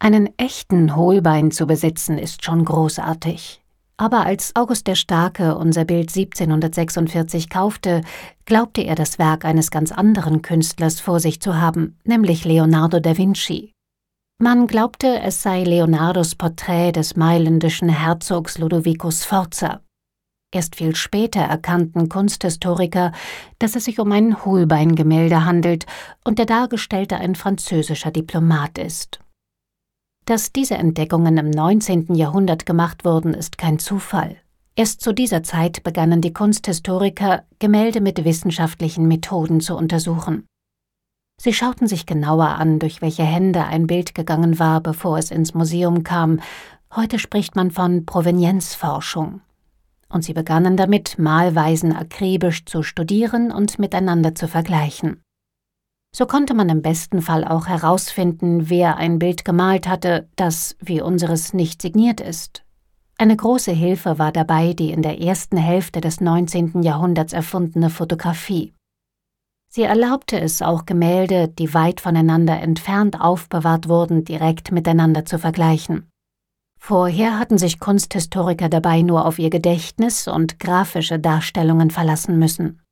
Einen echten Hohlbein zu besitzen, ist schon großartig. Aber als August der Starke unser Bild 1746 kaufte, glaubte er das Werk eines ganz anderen Künstlers vor sich zu haben, nämlich Leonardo da Vinci. Man glaubte, es sei Leonardos Porträt des mailändischen Herzogs Lodovico Sforza. Erst viel später erkannten Kunsthistoriker, dass es sich um ein Hohlbeingemälde handelt und der Dargestellte ein französischer Diplomat ist. Dass diese Entdeckungen im 19. Jahrhundert gemacht wurden, ist kein Zufall. Erst zu dieser Zeit begannen die Kunsthistoriker, Gemälde mit wissenschaftlichen Methoden zu untersuchen. Sie schauten sich genauer an, durch welche Hände ein Bild gegangen war, bevor es ins Museum kam. Heute spricht man von Provenienzforschung. Und sie begannen damit, Malweisen akribisch zu studieren und miteinander zu vergleichen. So konnte man im besten Fall auch herausfinden, wer ein Bild gemalt hatte, das, wie unseres, nicht signiert ist. Eine große Hilfe war dabei die in der ersten Hälfte des 19. Jahrhunderts erfundene Fotografie. Sie erlaubte es auch Gemälde, die weit voneinander entfernt aufbewahrt wurden, direkt miteinander zu vergleichen. Vorher hatten sich Kunsthistoriker dabei nur auf ihr Gedächtnis und grafische Darstellungen verlassen müssen.